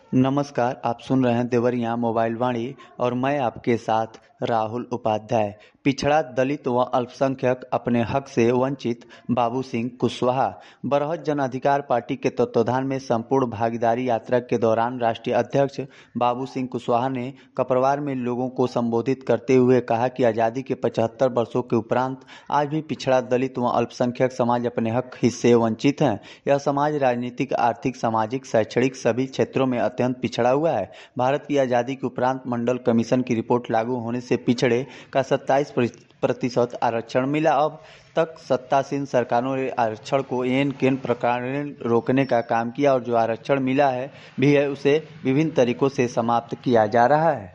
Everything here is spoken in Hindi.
नमस्कार, आप सुन रहे हैं देवरिया मोबाइल वाणी और मैं आपके साथ राहुल उपाध्याय। पिछड़ा, दलित व अल्पसंख्यक अपने हक से वंचित बाबू सिंह कुशवाहा। बरहत जन अधिकार पार्टी के तत्वाधान में संपूर्ण भागीदारी यात्रा के दौरान राष्ट्रीय अध्यक्ष बाबू सिंह कुशवाहा ने कपरवार में लोगों को संबोधित करते हुए कहा कि आज़ादी के 75 वर्षों के उपरांत आज भी पिछड़ा, दलित व अल्पसंख्यक समाज अपने हक हिस्से वंचित हैं। यह समाज राजनीतिक, आर्थिक, सामाजिक, शैक्षणिक सभी क्षेत्रों में अत्यंत पिछड़ा हुआ है। भारत की आज़ादी के उपरांत मंडल कमीशन की रिपोर्ट लागू होने से पिछड़े का 27% आरक्षण मिला। अब तक सत्तासीन सरकारों ने आरक्षण को एन केन प्रकार रोकने का काम किया और जो आरक्षण मिला है भी है उसे विभिन्न तरीकों से समाप्त किया जा रहा है।